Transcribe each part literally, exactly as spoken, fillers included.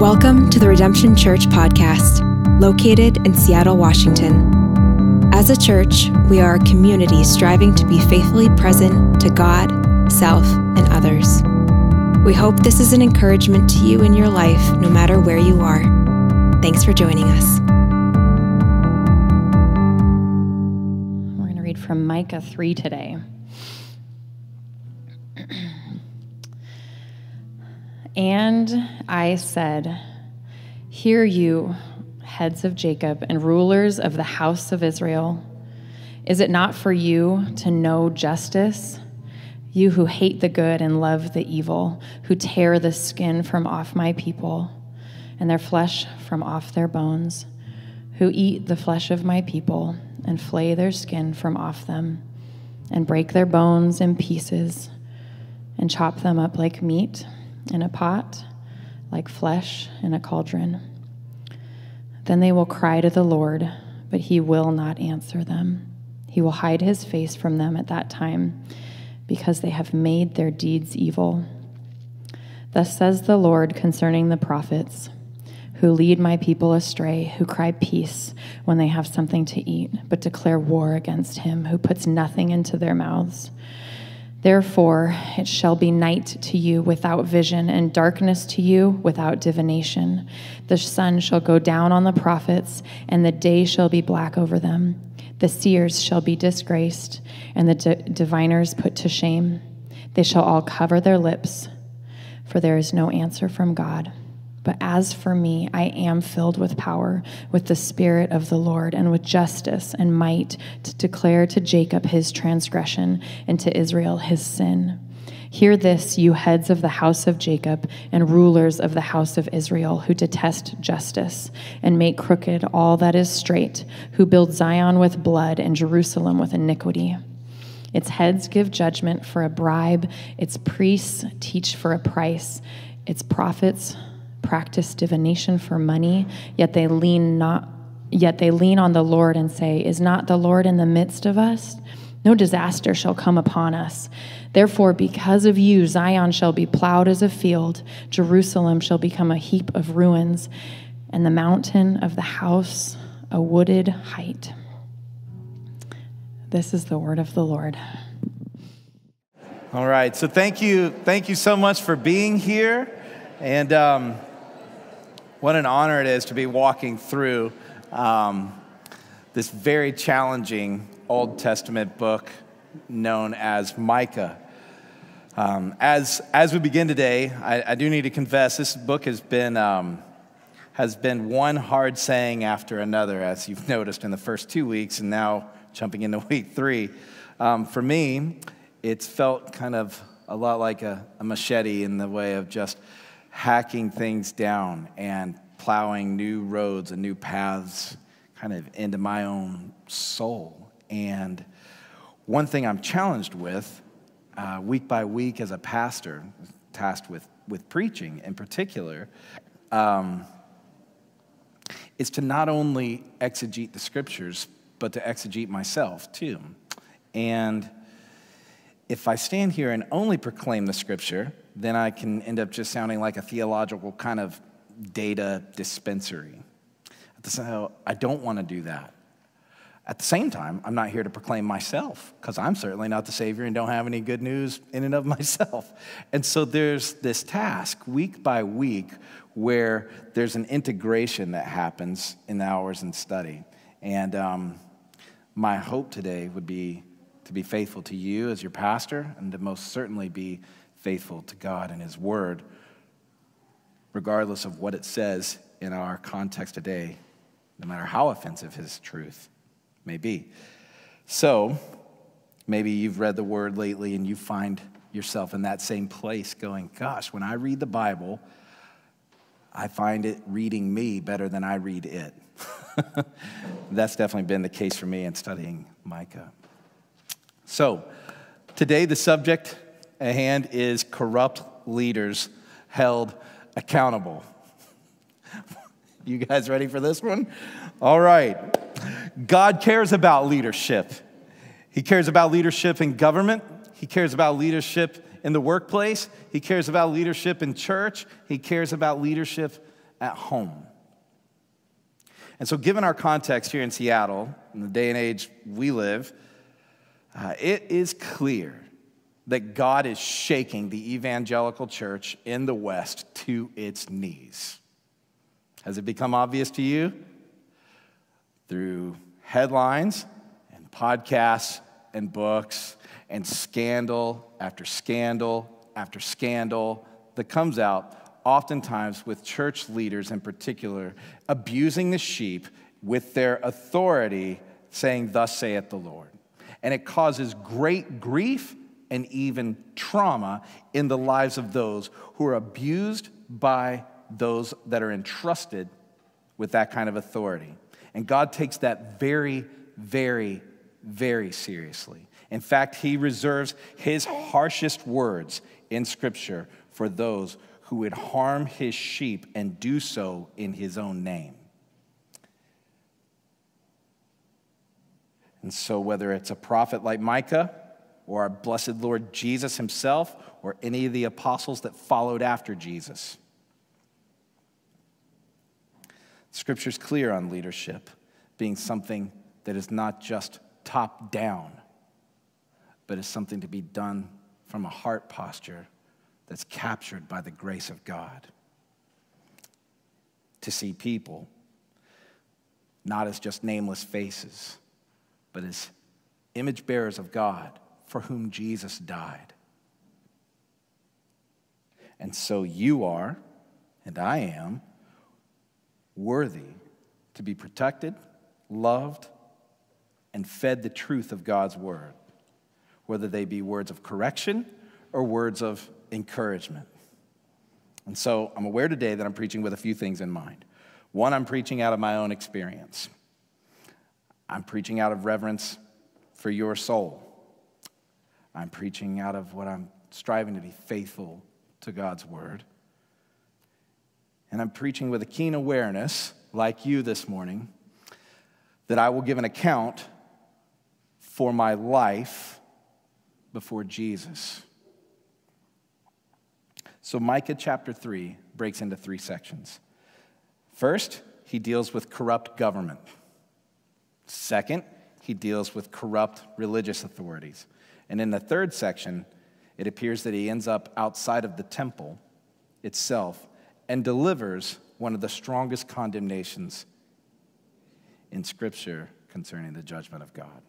Welcome to the Redemption Church podcast, located in Seattle, Washington. As a church, we are a community striving to be faithfully present to God, self, and others. We hope this is an encouragement to you in your life, no matter where you are. Thanks for joining us. We're going to read from Micah three today. And I said, "Hear you, heads of Jacob and rulers of the house of Israel. Is it not for you to know justice? You who hate the good and love the evil, who tear the skin from off my people and their flesh from off their bones, who eat the flesh of my people and flay their skin from off them and break their bones in pieces and chop them up like meat in a pot, like flesh in a cauldron. Then they will cry to the Lord, but he will not answer them. He will hide his face from them at that time, because they have made their deeds evil. Thus says the Lord concerning the prophets, who lead my people astray, who cry peace when they have something to eat, but declare war against him who puts nothing into their mouths. Therefore, it shall be night to you without vision, and darkness to you without divination. The sun shall go down on the prophets, and the day shall be black over them. The seers shall be disgraced, and the di- diviners put to shame. They shall all cover their lips, for there is no answer from God. But as for me, I am filled with power, with the Spirit of the Lord, and with justice and might, to declare to Jacob his transgression and to Israel his sin. Hear this, you heads of the house of Jacob and rulers of the house of Israel, who detest justice and make crooked all that is straight, who build Zion with blood and Jerusalem with iniquity. Its heads give judgment for a bribe, its priests teach for a price, its prophets practice divination for money, yet they lean not yet they lean on the Lord and say, "Is not the Lord in the midst of us? No disaster shall come upon us. Therefore, because of you, Zion shall be plowed as a field, Jerusalem shall become a heap of ruins, and the mountain of the house a wooded height." This is the word of the Lord. All right, so thank you, thank you so much for being here, and um, what an honor it is to be walking through um, this very challenging Old Testament book known as Micah. Um, as as we begin today, I, I do need to confess this book has been um, has been one hard saying after another, as you've noticed in the first two weeks, and now jumping into week three. Um, for me, it's felt kind of a lot like a, a machete in the way of just hacking things down and plowing new roads and new paths kind of into my own soul. And one thing I'm challenged with uh, week by week as a pastor, tasked with, with preaching in particular, um, is to not only exegete the scriptures, but to exegete myself too. And if I stand here and only proclaim the scripture, then I can end up just sounding like a theological kind of data dispensary. So I don't want to do that. At the same time, I'm not here to proclaim myself, because I'm certainly not the Savior and don't have any good news in and of myself. And so there's this task week by week where there's an integration that happens in the hours in study. And um, my hope today would be to be faithful to you as your pastor, and to most certainly be faithful to God and his word, regardless of what it says in our context today, no matter how offensive his truth may be. So maybe you've read the word lately and you find yourself in that same place going, gosh, when I read the Bible, I find it reading me better than I read it. That's definitely been the case for me in studying Micah. So today the subject at hand is corrupt leaders held accountable. You guys ready for this one? All right. God cares about leadership. He cares about leadership in government. He cares about leadership in the workplace. He cares about leadership in church. He cares about leadership at home. And so given our context here in Seattle, in the day and age we live, uh, it is clear that God is shaking the evangelical church in the West to its knees. Has it become obvious to you? Through headlines and podcasts and books and scandal after scandal after scandal that comes out, oftentimes with church leaders in particular, abusing the sheep with their authority, saying, "Thus saith the Lord." And it causes great grief and even trauma in the lives of those who are abused by those that are entrusted with that kind of authority. And God takes that very, very, very seriously. In fact, he reserves his harshest words in Scripture for those who would harm his sheep and do so in his own name. And so whether it's a prophet like Micah or our blessed Lord Jesus himself or any of the apostles that followed after Jesus, Scripture's clear on leadership being something that is not just top down, but is something to be done from a heart posture that's captured by the grace of God. To see people not as just nameless faces, but as image bearers of God for whom Jesus died. And so you are, and I am, worthy to be protected, loved, and fed the truth of God's word, whether they be words of correction or words of encouragement. And so I'm aware today that I'm preaching with a few things in mind. One, I'm preaching out of my own experience. I'm preaching out of reverence for your soul. I'm preaching out of what I'm striving to be faithful to God's word. And I'm preaching with a keen awareness, like you this morning, that I will give an account for my life before Jesus. So Micah chapter three breaks into three sections. First, he deals with corrupt government. Second, he deals with corrupt religious authorities. And in the third section, it appears that he ends up outside of the temple itself and delivers one of the strongest condemnations in Scripture concerning the judgment of God.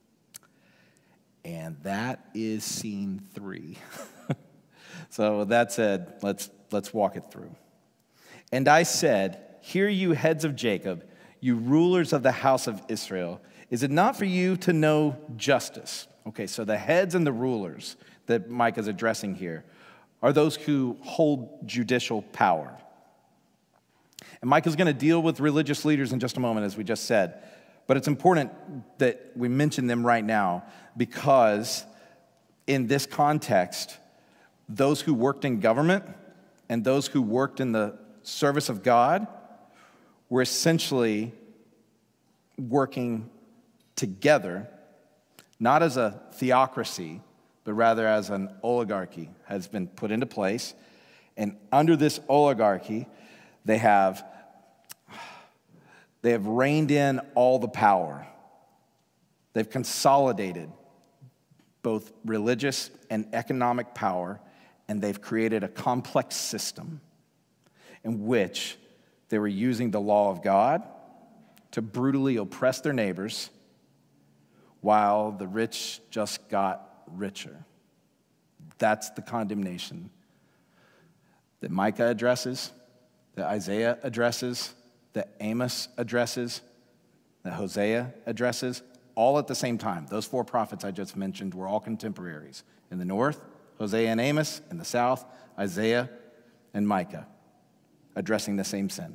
And that is scene three. So with that said, let's, let's walk it through. And I said, "Hear you heads of Jacob, you rulers of the house of Israel. Is it not for you to know justice?" Okay, so the heads and the rulers that Micah is addressing here are those who hold judicial power. And Micah's going to deal with religious leaders in just a moment, as we just said. But it's important that we mention them right now because in this context, those who worked in government and those who worked in the service of God were essentially working together, not as a theocracy, but rather as an oligarchy has been put into place. And under this oligarchy, they have, they have reined in all the power. They've consolidated both religious and economic power, and they've created a complex system in which they were using the law of God to brutally oppress their neighbors while the rich just got richer. That's the condemnation that Micah addresses, that Isaiah addresses, that Amos addresses, that Hosea addresses, all at the same time. Those four prophets I just mentioned were all contemporaries. In the north, Hosea and Amos. In the south, Isaiah and Micah, addressing the same sin.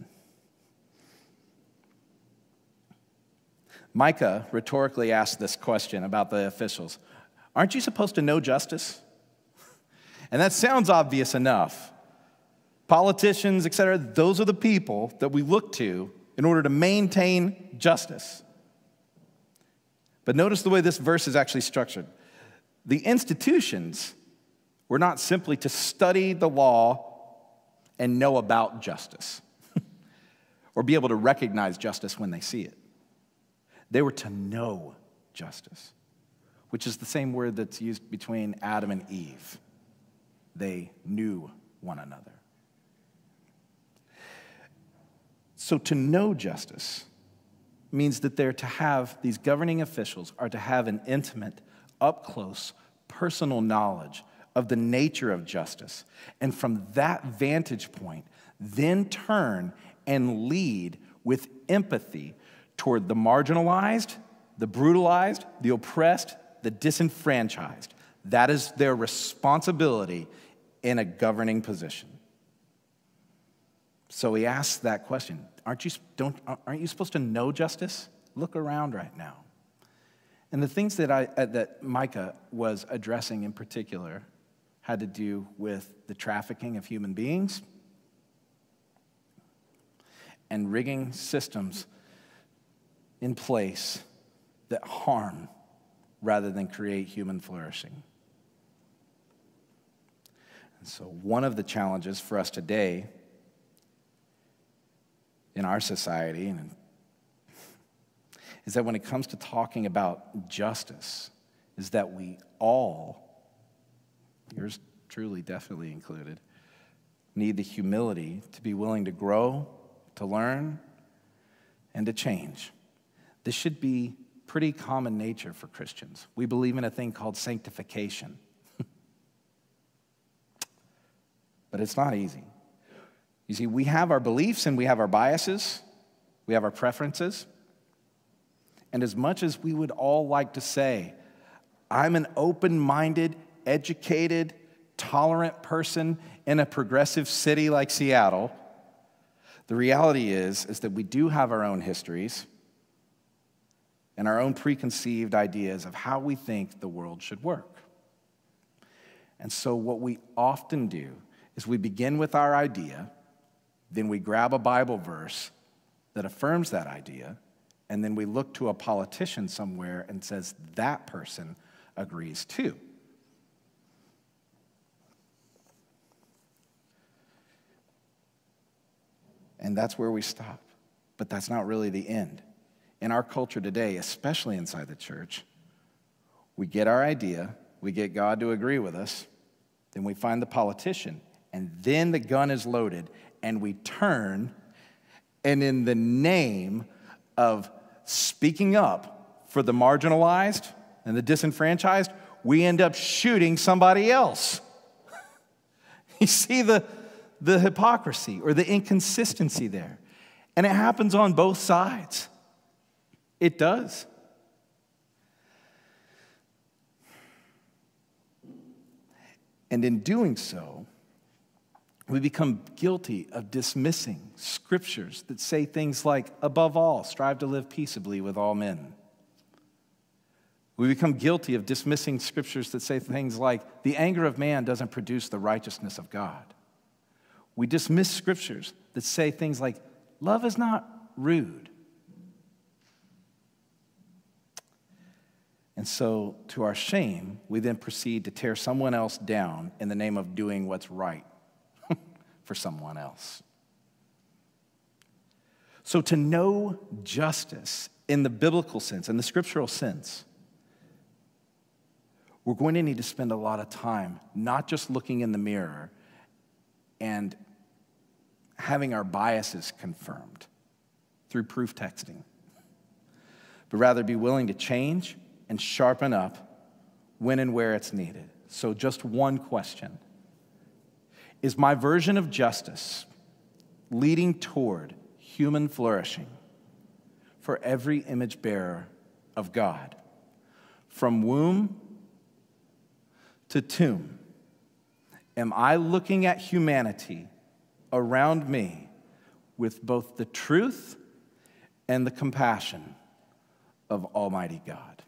Micah rhetorically asked this question about the officials. Aren't you supposed to know justice? And that sounds obvious enough. Politicians, et cetera, those are the people that we look to in order to maintain justice. But notice the way this verse is actually structured. The institutions were not simply to study the law and know about justice. or be able to recognize justice when they see it. They were to know justice, which is the same word that's used between Adam and Eve. They knew one another. So to know justice means that they're to have, these governing officials are to have an intimate, up-close, personal knowledge of the nature of justice. And from that vantage point, then turn and lead with empathy toward the marginalized, the brutalized, the oppressed, the disenfranchised. That is their responsibility in a governing position. So he asks that question. Aren't you, don't, aren't you supposed to know justice? Look around right now. And the things that, I, uh, that Micah was addressing in particular had to do with the trafficking of human beings and rigging systems in place that harm rather than create human flourishing. And so one of the challenges for us today in our society and is that when it comes to talking about justice, is that we all, yours truly definitely included, need the humility to be willing to grow, to learn, and to change. This should be pretty common nature for Christians. We believe in a thing called sanctification. But it's not easy. You see, we have our beliefs and we have our biases, we have our preferences. And as much as we would all like to say, I'm an open-minded, educated, tolerant person in a progressive city like Seattle, the reality is, is that we do have our own histories and our own preconceived ideas of how we think the world should work. And so what we often do is we begin with our idea, then we grab a Bible verse that affirms that idea, and then we look to a politician somewhere and says that person agrees too. And that's where we stop. But that's not really the end. In our culture today, especially inside the church, we get our idea, we get God to agree with us, then we find the politician, and then the gun is loaded, and we turn, and in the name of speaking up for the marginalized and the disenfranchised, we end up shooting somebody else. You see the, the hypocrisy or the inconsistency there. And it happens on both sides. It does. And in doing so, we become guilty of dismissing scriptures that say things like, above all, strive to live peaceably with all men. We become guilty of dismissing scriptures that say things like, the anger of man doesn't produce the righteousness of God. We dismiss scriptures that say things like, love is not rude. And so, to our shame, we then proceed to tear someone else down in the name of doing what's right for someone else. So to know justice in the biblical sense, in the scriptural sense, we're going to need to spend a lot of time not just looking in the mirror and having our biases confirmed through proof texting, but rather be willing to change and sharpen up when and where it's needed. So just one question. Is my version of justice leading toward human flourishing for every image bearer of God? From womb to tomb, am I looking at humanity around me with both the truth and the compassion of Almighty God?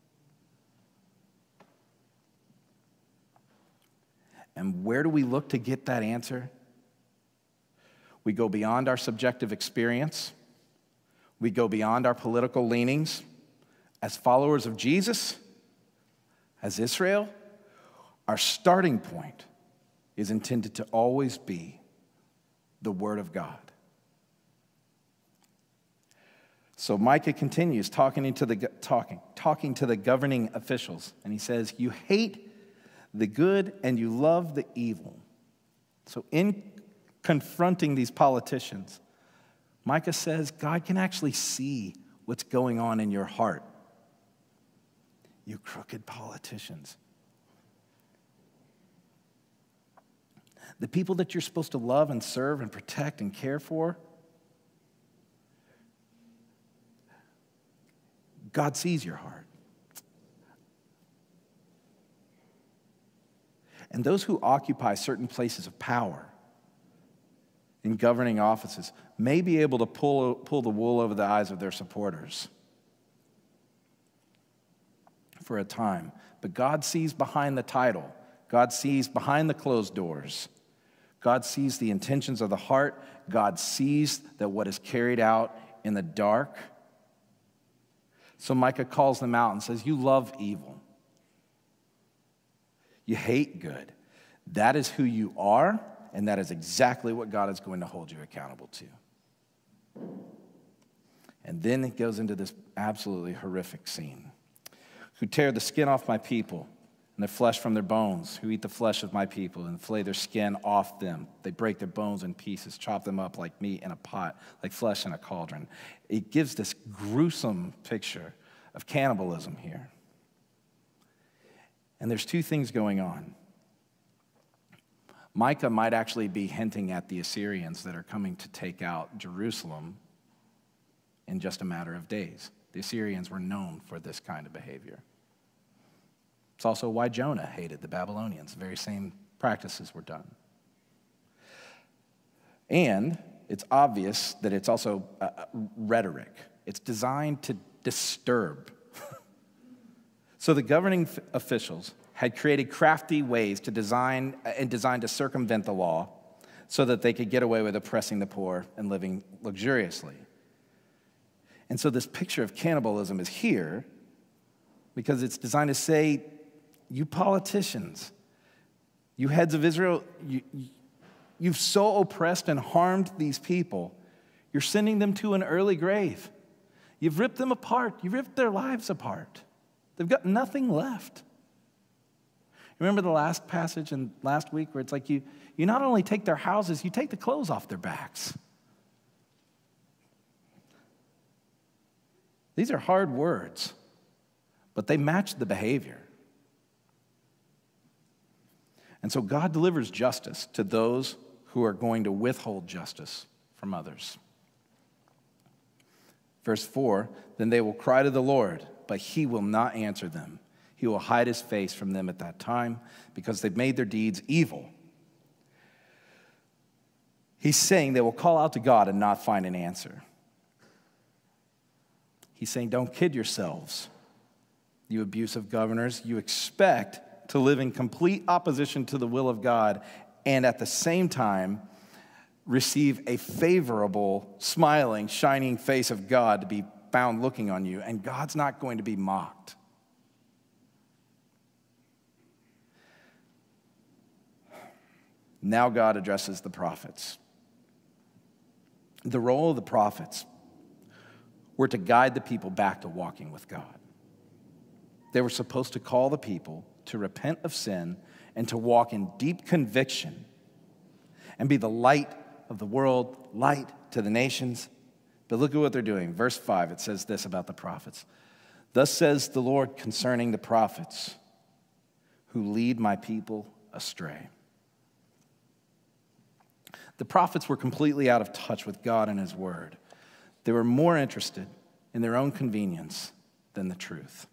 And where do we look to get that answer? We go beyond our subjective experience. We go beyond our political leanings. As followers of Jesus, as Israel, our starting point is intended to always be the Word of God. So Micah continues talking to the talking, talking to the governing officials, and he says, "You hate the good and you love the evil." So in confronting these politicians, Micah says God can actually see what's going on in your heart. You crooked politicians. The people that you're supposed to love and serve and protect and care for, God sees your heart. And those who occupy certain places of power in governing offices may be able to pull, pull the wool over the eyes of their supporters for a time. But God sees behind the title. God sees behind the closed doors. God sees the intentions of the heart. God sees that what is carried out in the dark. So Micah calls them out and says, "You love evil. You hate good. That is who you are, and that is exactly what God is going to hold you accountable to." And then it goes into this absolutely horrific scene. "Who tear the skin off my people and the flesh from their bones, who eat the flesh of my people and flay their skin off them. They break their bones in pieces, chop them up like meat in a pot, like flesh in a cauldron." It gives this gruesome picture of cannibalism here. And there's two things going on. Micah might actually be hinting at the Assyrians that are coming to take out Jerusalem in just a matter of days. The Assyrians were known for this kind of behavior. It's also why Jonah hated the Babylonians. The very same practices were done. And it's obvious that it's also uh, rhetoric. It's designed to disturb. So the governing f- officials had created crafty ways to design uh, and designed to circumvent the law so that they could get away with oppressing the poor and living luxuriously. And so this picture of cannibalism is here because it's designed to say, you politicians, you heads of Israel, you, you've so oppressed and harmed these people, you're sending them to an early grave. You've ripped them apart. You've ripped their lives apart. They've got nothing left. Remember the last passage in last week where it's like you, you not only take their houses, you take the clothes off their backs. These are hard words, but they match the behavior. And so God delivers justice to those who are going to withhold justice from others. Verse four, "Then they will cry to the Lord, but he will not answer them. He will hide his face from them at that time because they've made their deeds evil." He's saying they will call out to God and not find an answer. He's saying, don't kid yourselves, you abusive governors. You expect to live in complete opposition to the will of God and at the same time receive a favorable, smiling, shining face of God to be found looking on you, and God's not going to be mocked. Now God addresses the prophets. The role of the prophets were to guide the people back to walking with God. They were supposed to call the people to repent of sin and to walk in deep conviction and be the light of the world, light to the nations. But look at what they're doing. Verse five, it says this about the prophets. "Thus says the Lord concerning the prophets who lead my people astray." The prophets were completely out of touch with God and his word. They were more interested in their own convenience than the truth.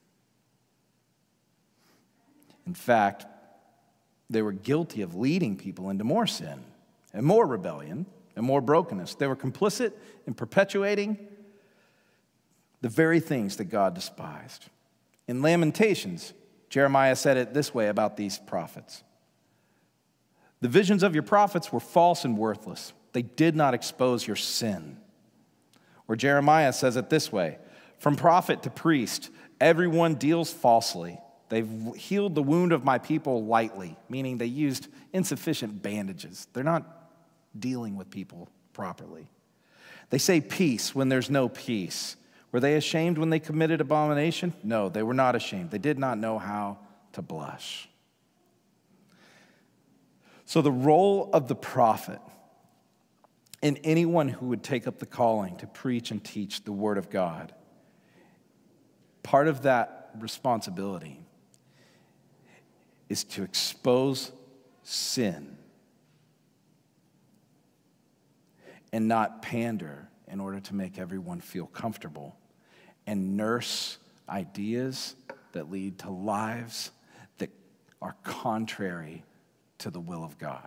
In fact, they were guilty of leading people into more sin and more rebellion and more brokenness. They were complicit in perpetuating the very things that God despised. In Lamentations, Jeremiah said it this way about these prophets. "The visions of your prophets were false and worthless. They did not expose your sin." Or Jeremiah says it this way, "From prophet to priest, everyone deals falsely. They've healed the wound of my people lightly," meaning they used insufficient bandages. They're not dealing with people properly. "They say peace when there's no peace. Were they ashamed when they committed abomination? No, they were not ashamed. They did not know how to blush. So the role of the prophet and anyone who would take up the calling to preach and teach the word of God, part of that responsibility is to expose sin and not pander in order to make everyone feel comfortable and nurse ideas that lead to lives that are contrary to the will of God.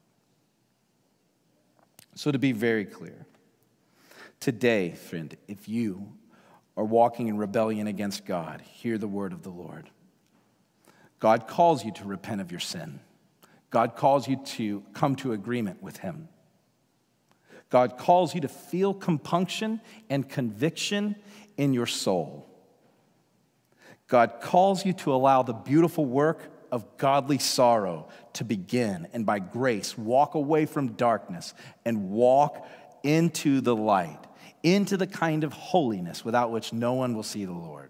So to be very clear, today, friend, if you are walking in rebellion against God, hear the word of the Lord. God calls you to repent of your sin. God calls you to come to agreement with him. God calls you to feel compunction and conviction in your soul. God calls you to allow the beautiful work of godly sorrow to begin, and by grace, walk away from darkness and walk into the light, into the kind of holiness without which no one will see the Lord.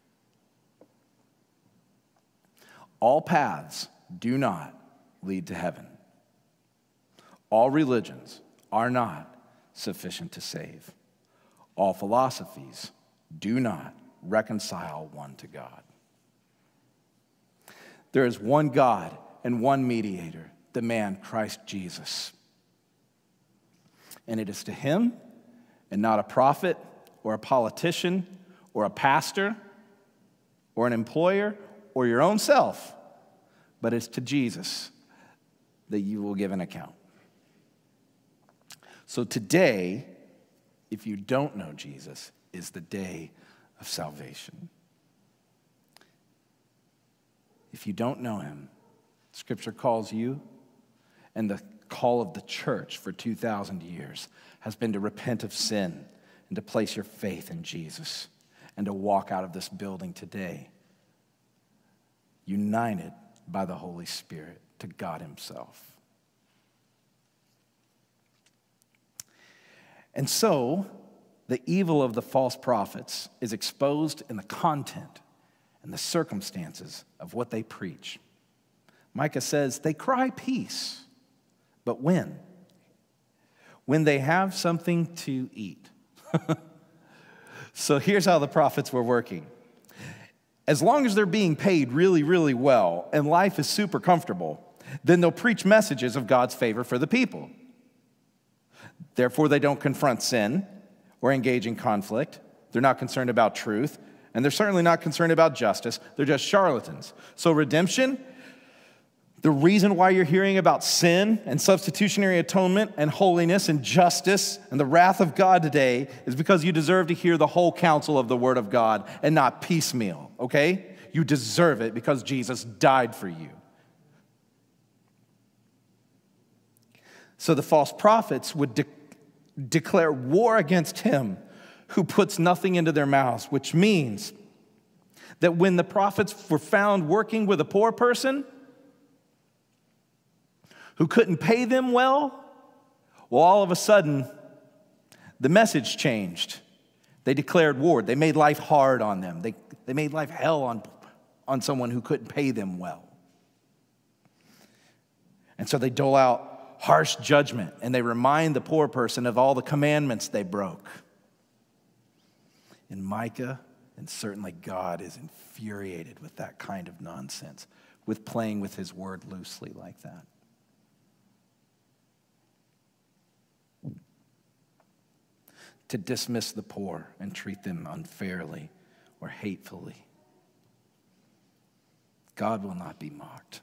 All paths do not lead to heaven. All religions are not sufficient to save. All philosophies do not reconcile one to God. There is one God and one mediator, the man Christ Jesus. And it is to him, and not a prophet or a politician or a pastor or an employer or your own self, but it's to Jesus that you will give an account. So today, if you don't know Jesus, is the day of salvation. If you don't know him, Scripture calls you, and the call of the church for two thousand years has been to repent of sin and to place your faith in Jesus and to walk out of this building today, united by the Holy Spirit to God himself. And so, the evil of the false prophets is exposed in the content and the circumstances of what they preach. Micah says, they cry peace, but when? When they have something to eat. So here's how the prophets were working. As long as they're being paid really, really well and life is super comfortable, then they'll preach messages of God's favor for the people. Therefore, they don't confront sin or engage in conflict. They're not concerned about truth, and they're certainly not concerned about justice. They're just charlatans. So redemption, the reason why you're hearing about sin and substitutionary atonement and holiness and justice and the wrath of God today is because you deserve to hear the whole counsel of the Word of God and not piecemeal, okay? You deserve it because Jesus died for you. So the false prophets would de- declare war against him who puts nothing into their mouths, which means that when the prophets were found working with a poor person who couldn't pay them well, well, all of a sudden, the message changed. They declared war. They made life hard on them. They, they made life hell on, on someone who couldn't pay them well. And so they dole out harsh judgment, and they remind the poor person of all the commandments they broke. And Micah, and certainly God, is infuriated with that kind of nonsense, with playing with his word loosely like that. To dismiss the poor and treat them unfairly or hatefully. God will not be mocked.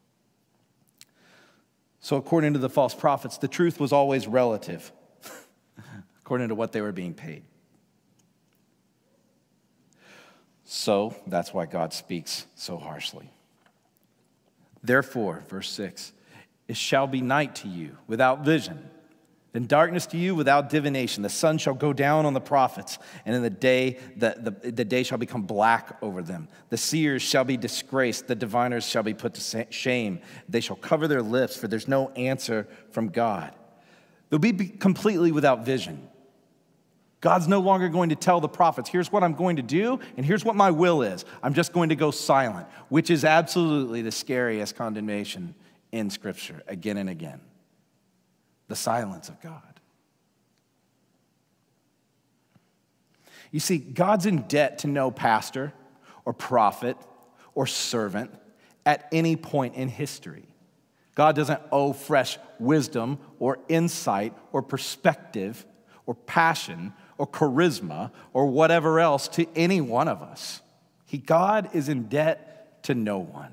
So according to the false prophets, the truth was always relative, according to what they were being paid. So that's why God speaks so harshly. Therefore, verse six, it shall be night to you without vision, and darkness to you without divination. The sun shall go down on the prophets, and in the day the, the, the day shall become black over them. The seers shall be disgraced, the diviners shall be put to shame. They shall cover their lips, for there's no answer from God. They'll be completely without vision. God's no longer going to tell the prophets, here's what I'm going to do, and here's what my will is. I'm just going to go silent, which is absolutely the scariest condemnation in Scripture, again and again. The silence of God. You see, God's in debt to no pastor or prophet or servant at any point in history. God doesn't owe fresh wisdom or insight or perspective or passion or charisma or whatever else to any one of us. He, God is in debt to no one.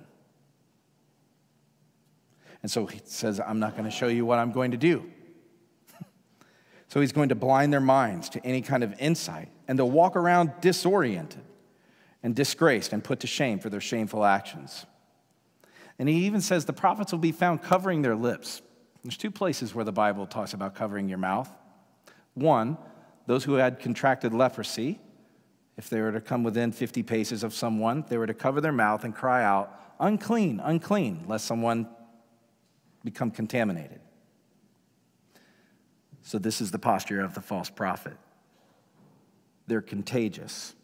And so he says, I'm not going to show you what I'm going to do. So he's going to blind their minds to any kind of insight, and they'll walk around disoriented and disgraced and put to shame for their shameful actions. And he even says the prophets will be found covering their lips. There's two places where the Bible talks about covering your mouth. One, those who had contracted leprosy, if they were to come within fifty paces of someone, they were to cover their mouth and cry out, unclean, unclean, lest someone become contaminated. So this is the posture of the false prophet. They're contagious.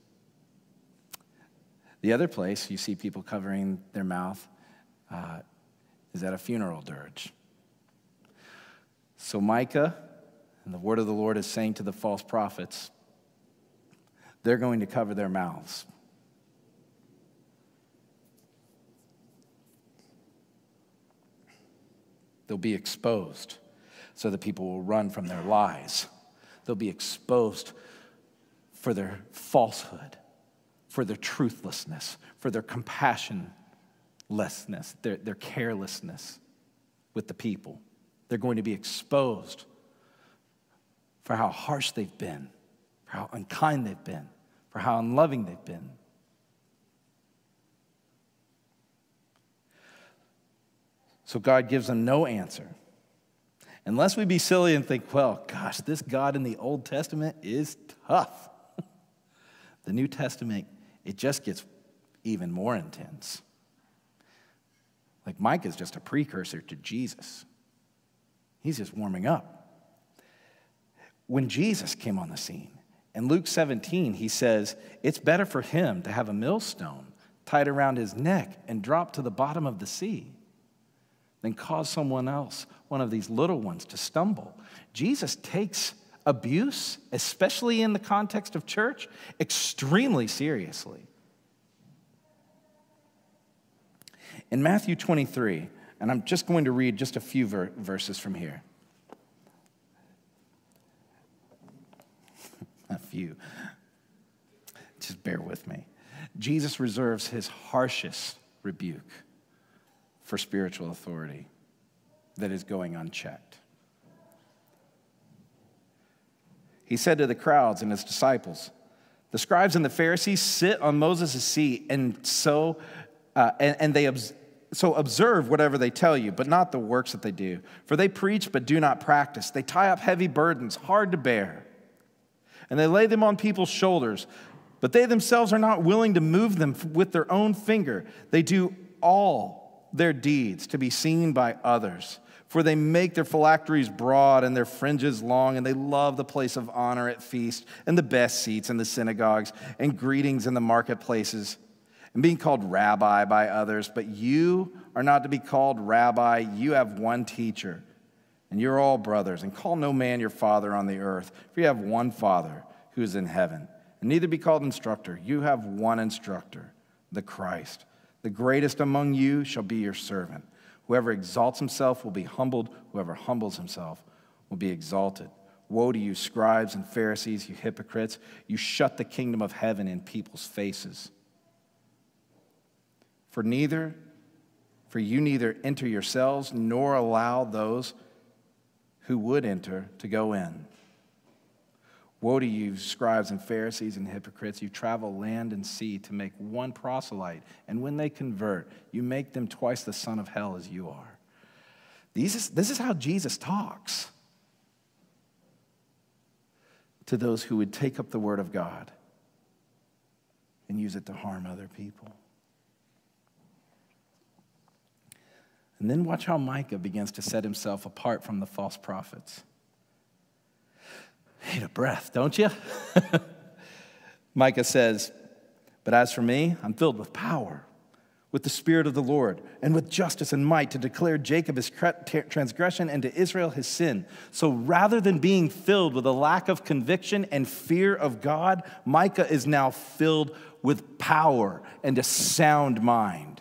The other place you see people covering their mouth uh, is at a funeral dirge. So Micah, and the word of the Lord is saying to the false prophets, they're going to cover their mouths. They'll be exposed so that people will run from their lies. They'll be exposed for their falsehood, for their truthlessness, for their compassionlessness, their, their carelessness with the people. They're going to be exposed for how harsh they've been, for how unkind they've been, for how unloving they've been. So God gives them no answer. Unless we be silly and think, well, gosh, this God in the Old Testament is tough. The New Testament, it just gets even more intense. Like Micah is just a precursor to Jesus. He's just warming up. When Jesus came on the scene, in Luke seventeen, he says, it's better for him to have a millstone tied around his neck and drop to the bottom of the sea than cause someone else, one of these little ones, to stumble. Jesus takes abuse, especially in the context of church, extremely seriously. In Matthew twenty-three, and I'm just going to read just a few ver- verses from here. A few. Just bear with me. Jesus reserves his harshest rebuke for spiritual authority that is going unchecked. He said to the crowds and his disciples, the scribes and the Pharisees sit on Moses' seat, and so uh, and, and they obs- so observe whatever they tell you, but not the works that they do. For they preach but do not practice. They tie up heavy burdens, hard to bear, and they lay them on people's shoulders, but they themselves are not willing to move them with their own finger. They do all their deeds to be seen by others. For they make their phylacteries broad and their fringes long, and they love the place of honor at feast and the best seats in the synagogues and greetings in the marketplaces and being called rabbi by others. But you are not to be called rabbi. You have one teacher, and you're all brothers. And call no man your father on the earth, for you have one Father who is in heaven. And neither be called instructor. You have one instructor, the Christ. The greatest among you shall be your servant. Whoever exalts himself will be humbled. Whoever humbles himself will be exalted. Woe to you, scribes and Pharisees, you hypocrites. You shut the kingdom of heaven in people's faces. For neither, for you neither enter yourselves nor allow those who would enter to go in. Woe to you, scribes and Pharisees and hypocrites. You travel land and sea to make one proselyte, and when they convert, you make them twice the son of hell as you are. These is, this is how Jesus talks to those who would take up the word of God and use it to harm other people. And then watch how Micah begins to set himself apart from the false prophets. Need a breath, don't you? Micah says, but as for me, I'm filled with power, with the Spirit of the Lord, and with justice and might to declare Jacob his transgression and to Israel his sin. So rather than being filled with a lack of conviction and fear of God, Micah is now filled with power and a sound mind.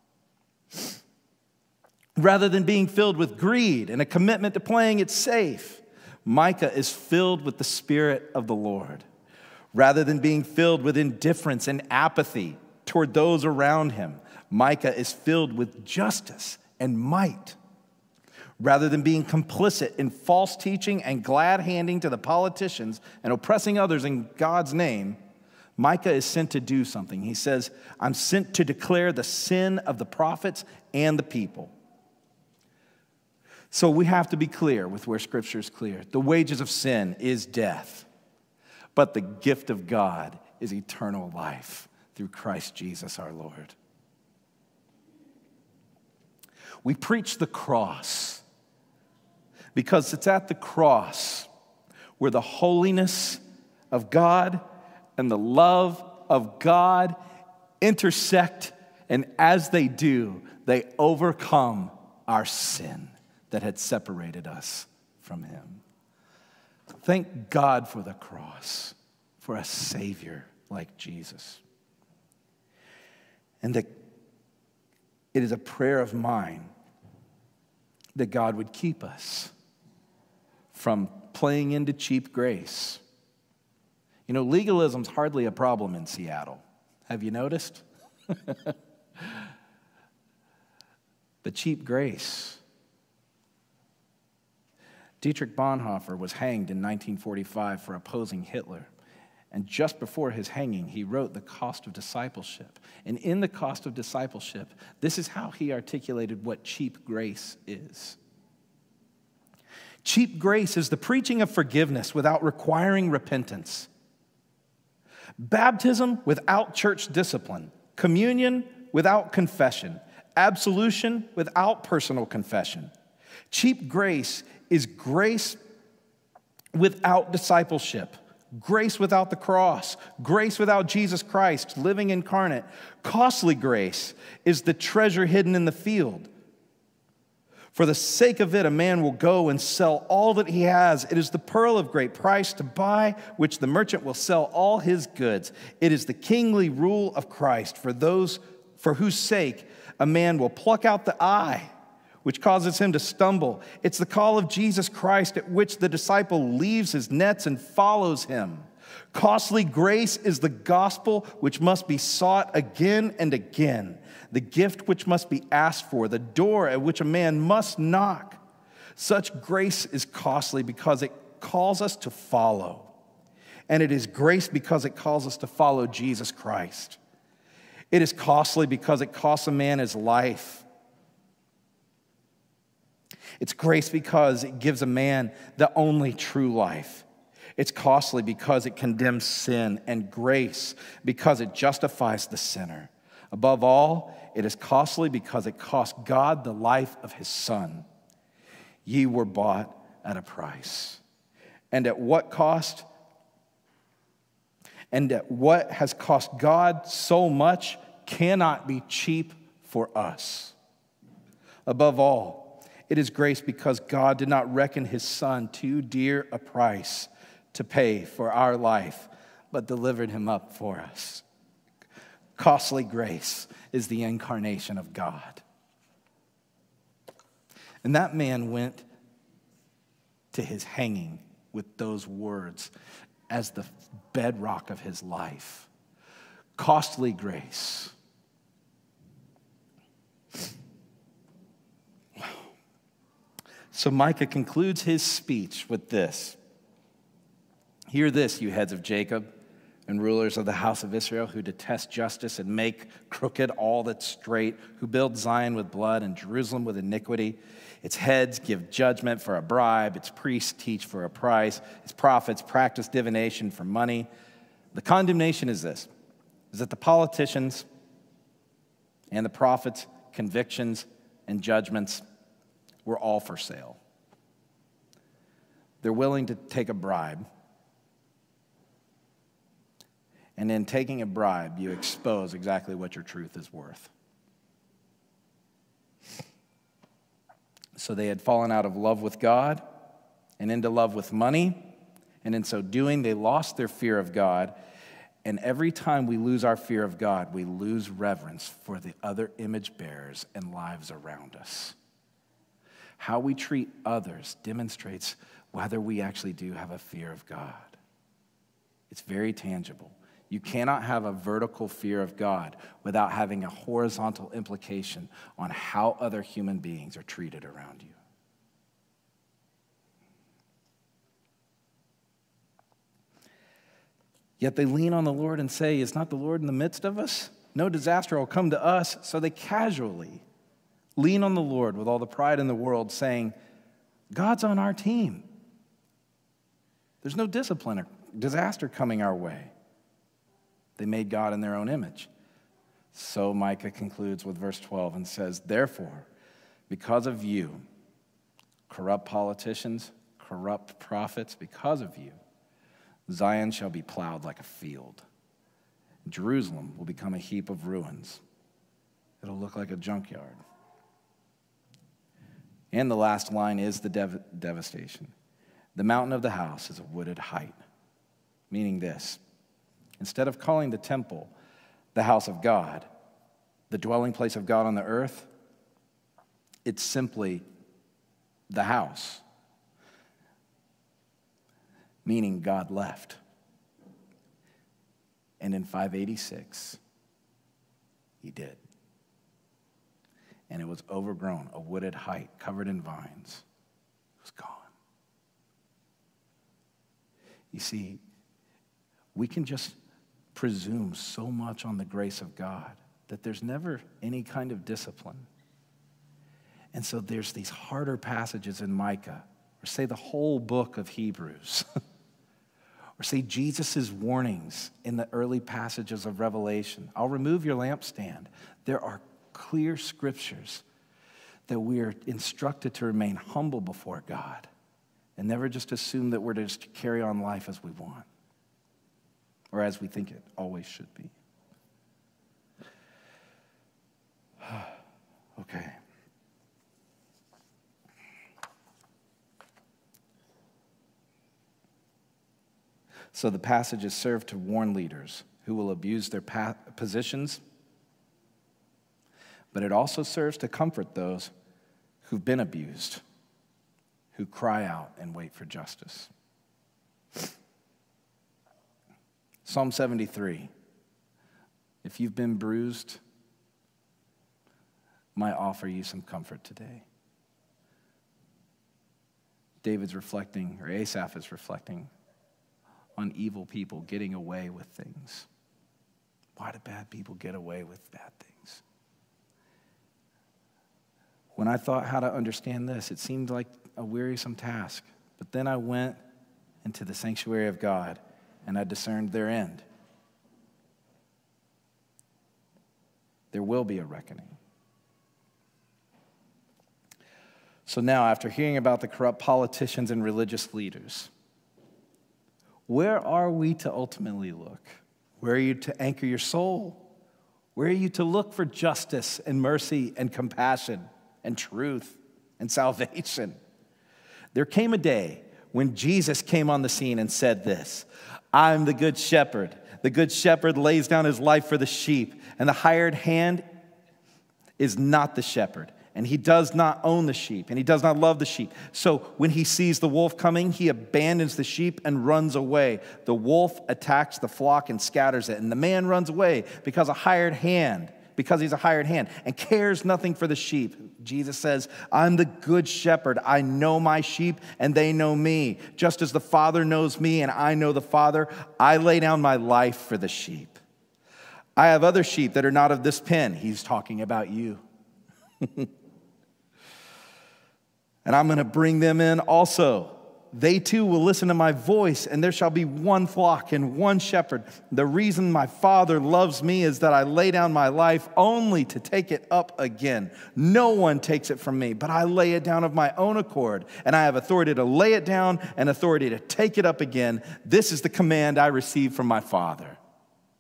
Rather than being filled with greed and a commitment to playing it safe, Micah is filled with the Spirit of the Lord. Rather than being filled with indifference and apathy toward those around him, Micah is filled with justice and might. Rather than being complicit in false teaching and glad-handing to the politicians and oppressing others in God's name, Micah is sent to do something. He says, I'm sent to declare the sin of the prophets and the people. So we have to be clear with where Scripture is clear. The wages of sin is death, but the gift of God is eternal life through Christ Jesus our Lord. We preach the cross because it's at the cross where the holiness of God and the love of God intersect, and as they do, they overcome our sin that had separated us from him. Thank God for the cross, for a Savior like Jesus. And that it is a prayer of mine that God would keep us from playing into cheap grace. You know, legalism's hardly a problem in Seattle. Have you noticed? But cheap grace. Dietrich Bonhoeffer was hanged in nineteen forty-five for opposing Hitler. And just before his hanging, he wrote The Cost of Discipleship. And in The Cost of Discipleship, this is how he articulated what cheap grace is. Cheap grace is the preaching of forgiveness without requiring repentance. Baptism without church discipline. Communion without confession. Absolution without personal confession. Cheap grace is grace without discipleship. Grace without the cross, grace without Jesus Christ, living incarnate. Costly grace is the treasure hidden in the field. For the sake of it, a man will go and sell all that he has. It is the pearl of great price to buy, which the merchant will sell all his goods. It is the kingly rule of Christ, for those for whose sake a man will pluck out the eye, which causes him to stumble. It's the call of Jesus Christ at which the disciple leaves his nets and follows him. Costly grace is the gospel which must be sought again and again, the gift which must be asked for, the door at which a man must knock. Such grace is costly because it calls us to follow, and it is grace because it calls us to follow Jesus Christ. It is costly because it costs a man his life. It's grace because it gives a man the only true life. It's costly because it condemns sin, and grace because it justifies the sinner. Above all, it is costly because it cost God the life of his Son. Ye were bought at a price. And at what cost? And at what has cost God so much cannot be cheap for us. Above all, it is grace because God did not reckon his Son too dear a price to pay for our life, but delivered him up for us. Costly grace is the incarnation of God. And that man went to his hanging with those words as the bedrock of his life. Costly grace. So Micah concludes his speech with this. Hear this, you heads of Jacob and rulers of the house of Israel, who detest justice and make crooked all that's straight, who build Zion with blood and Jerusalem with iniquity. Its heads give judgment for a bribe. Its priests teach for a price. Its prophets practice divination for money. The condemnation is this, is that the politicians and the prophets' convictions and judgments were all for sale. They're willing to take a bribe And in taking a bribe, you expose exactly what your truth is worth. So they had fallen out of love with God and into love with money. And in so doing, they lost their fear of God. And every time we lose our fear of God, we lose reverence for the other image bearers and lives around us. How we treat others demonstrates whether we actually do have a fear of God. It's very tangible. You cannot have a vertical fear of God without having a horizontal implication on how other human beings are treated around you. Yet they lean on the Lord and say, is not the Lord in the midst of us? No disaster will come to us. So they casually lean on the Lord with all the pride in the world, saying, God's on our team. There's no discipline or disaster coming our way. They made God in their own image. So Micah concludes with verse twelve and says, therefore, because of you, corrupt politicians, corrupt prophets, because of you, Zion shall be plowed like a field. Jerusalem will become a heap of ruins. It'll look like a junkyard. And the last line is the dev- devastation. The mountain of the house is a wooded height, meaning this. Instead of calling the temple the house of God, the dwelling place of God on the earth, it's simply the house, meaning God left. And in five eighty-six, he did. And it was overgrown, a wooded height, covered in vines. It was gone. You see, we can just presume so much on the grace of God that there's never any kind of discipline. And so there's these harder passages in Micah, or say the whole book of Hebrews, or say Jesus' warnings in the early passages of Revelation. I'll remove your lampstand. There are clear scriptures that we are instructed to remain humble before God and never just assume that we're to just carry on life as we want or as we think it always should be. Okay. So the passages serve to warn leaders who will abuse their pa- positions, but it also serves to comfort those who've been abused, who cry out and wait for justice. Psalm seventy-three. If you've been bruised, might offer you some comfort today. David's reflecting, or Asaph is reflecting, on evil people getting away with things. Why do bad people get away with bad things? When I thought how to understand this, it seemed like a wearisome task. But then I went into the sanctuary of God, and I discerned their end. There will be a reckoning. So now, after hearing about the corrupt politicians and religious leaders, where are we to ultimately look? Where are you to anchor your soul? Where are you to look for justice and mercy and compassion and truth and salvation? There came a day when Jesus came on the scene and said this, I'm the good shepherd. The good shepherd lays down his life for the sheep, and the hired hand is not the shepherd. And he does not own the sheep, and he does not love the sheep. So when he sees the wolf coming, he abandons the sheep and runs away. The wolf attacks the flock and scatters it, and the man runs away because a hired hand, because he's a hired hand, and cares nothing for the sheep. Jesus says, I'm the good shepherd. I know my sheep, and they know me. Just as the Father knows me, and I know the Father, I lay down my life for the sheep. I have other sheep that are not of this pen. He's talking about you. And I'm going to bring them in also. They too will listen to my voice, and there shall be one flock and one shepherd. The reason my Father loves me is that I lay down my life only to take it up again. No one takes it from me, but I lay it down of my own accord, and I have authority to lay it down and authority to take it up again. This is the command I received from my Father.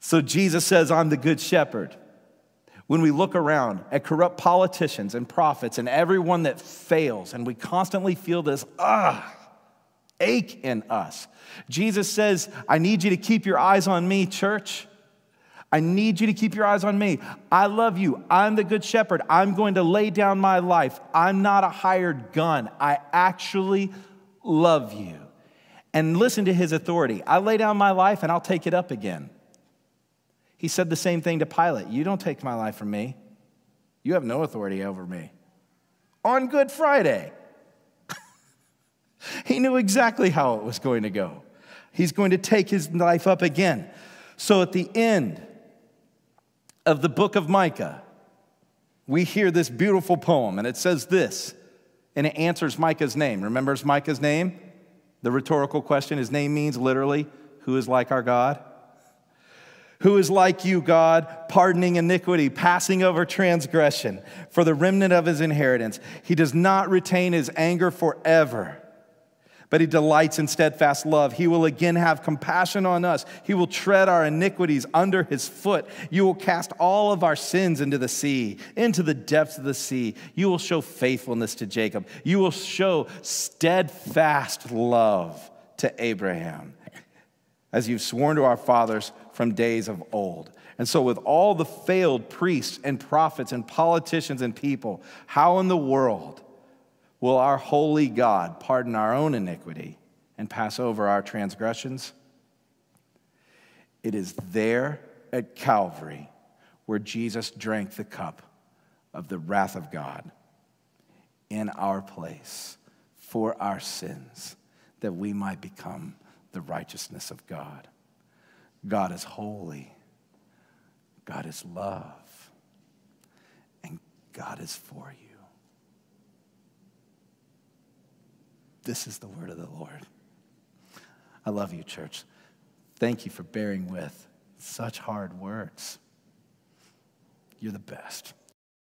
So Jesus says, I'm the good shepherd. When we look around at corrupt politicians and prophets and everyone that fails, and we constantly feel this, ah, ache in us, Jesus says, I need you to keep your eyes on me, church. I need you to keep your eyes on me. I love you. I'm the good shepherd. I'm going to lay down my life. I'm not a hired gun. I actually love you. And listen to his authority. I lay down my life and I'll take it up again. He said the same thing to Pilate. You don't take my life from me. You have no authority over me. On Good Friday. He knew exactly how it was going to go. He's going to take his life up again. So at the end of the book of Micah, we hear this beautiful poem, and it says this, and it answers Micah's name. Remembers Micah's name? The rhetorical question. His name means literally, who is like our God? Who is like you, God, pardoning iniquity, passing over transgression for the remnant of his inheritance? He does not retain his anger forever, but he delights in steadfast love. He will again have compassion on us. He will tread our iniquities under his foot. You will cast all of our sins into the sea, into the depths of the sea. You will show faithfulness to Jacob. You will show steadfast love to Abraham, as you've sworn to our fathers from days of old. And so with all the failed priests and prophets and politicians and people, how in the world will our holy God pardon our own iniquity and pass over our transgressions? It is there at Calvary where Jesus drank the cup of the wrath of God in our place for our sins, that we might become the righteousness of God. God is holy. God is love. And God is for you. This is the word of the Lord. I love you, church. Thank you for bearing with such hard words. You're the best.